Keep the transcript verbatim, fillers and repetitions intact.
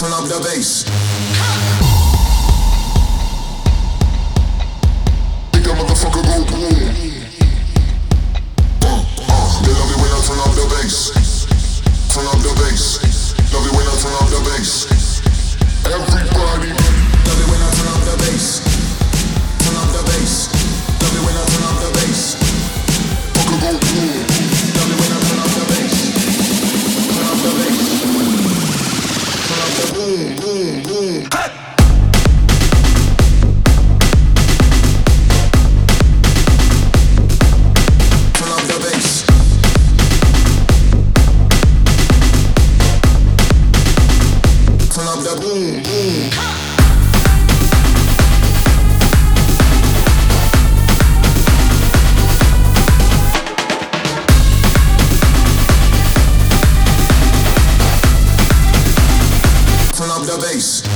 turn up the bass. Make that motherfucker go boom. Uh, uh, they love it when I turn up the bass. Turn up the bass. Love it when I turn up the bass. Everybody love it when I turn up the bass. Turn up the bass. Love it when I turn up the bass. Fucker go boom. Love it when I turn up the bass. Turn up the bass. Turn up the boom, boom, boom. Hey! Boom, boom. Turn up the bass.